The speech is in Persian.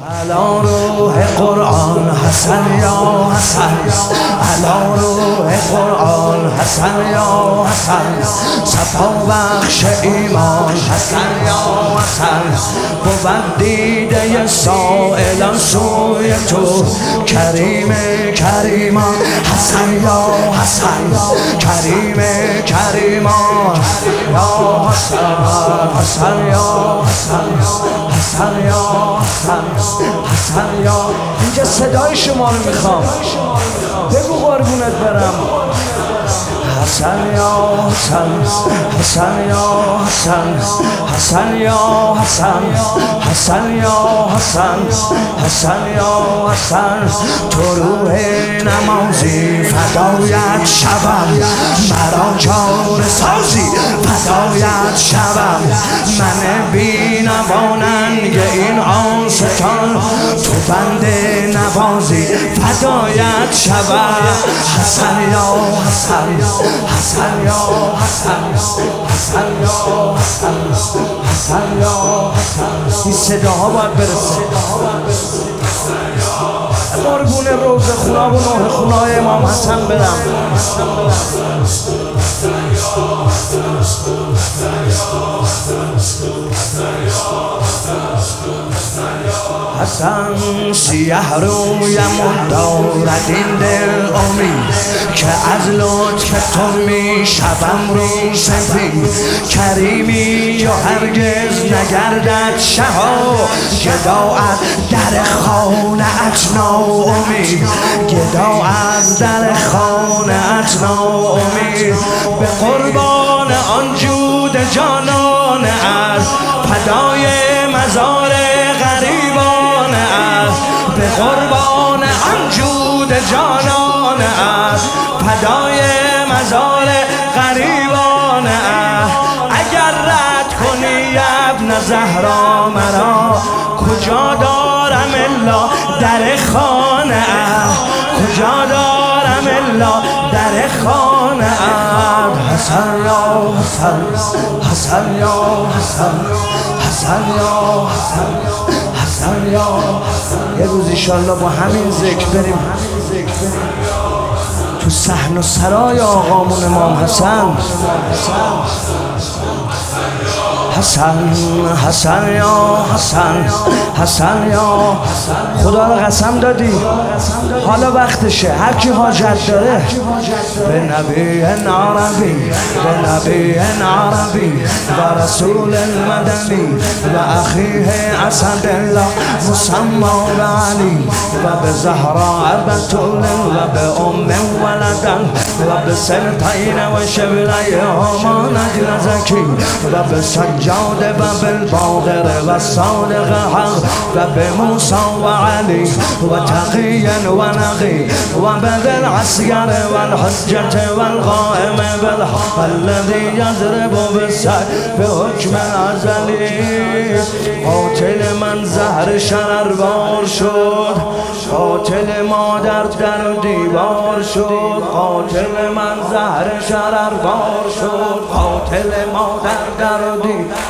علا روح قرآن حسن یا حسن، علا روح قرآن حسن یا حسن، صفا بخش ایمان حسن یا حسن، بود دیده سائلان سوی تو کریم کریمان حسن یا حسن، کریم کریمان یا حسن، حسن یا حسن، حسن یا حسن، حسن یا. اینجا صدای شما رو میخوام، بگو قربونت برم. حسن یا حسن، حسن یا حسن، حسن یا حسن، حسن یا حسن، حسن یا حسن. تو روح نمازی فدایت شوم، مرا چاره سازی فدایت شوم، من بی نواننگ این آستان تو بنده نوازی فدایت شوم. حسن یا حسن، حسن یا حسن، حسن یا حسن، حسن یا حسن. این صداها باید برسه. قربون روز خدا و نوح خدای امام حسن برم. حسن سیه رویم دارد این دل امید که از لطف تو می شوم رو سفید، کریمی و هرگز نگردد شها، گدا از در خانه ات ناامید، گدا از در خانه ات ناامید. به قربان آن جود جانان از فدای مزار غریبان از، به قربان آن جود جانان از فدای مزار غریبان از. اگر رد کنی ابن زهرا مرا، کجا دارم الا در خانه ات، کجا دارم الا در خانه ات. حسن یا حسن، حسن یا حسن، حسن یا حسن، حسن یا حسن. یه روز انشالله با همین ذکر بریم تو صحن و سرای آقامون امام حسن. حسن، حسن یا حسن، حسن یا. خدا رو قسم دادی حالا وقتشه، هر کی حاجت داره به نبی عربی، به نبی عربی و رسول المدنی و اخیه اسد الله مسمى علی و به زهرا بتول و به ام ولدن و به سنتین و شبلی همان نجل زکی و به سجاد و بالباقر و صادق حق و به موسی و علی و تقیا و نقی و بدل عسکر و الحجة و القائم بالحق الذي يضرب بالسيف به حکم ازلی. قاتل من زهر شرربار شد، قاتل مادر در و دیوار شد، قاتل من زهر شرربار شد، قاتل مادر در و دیوار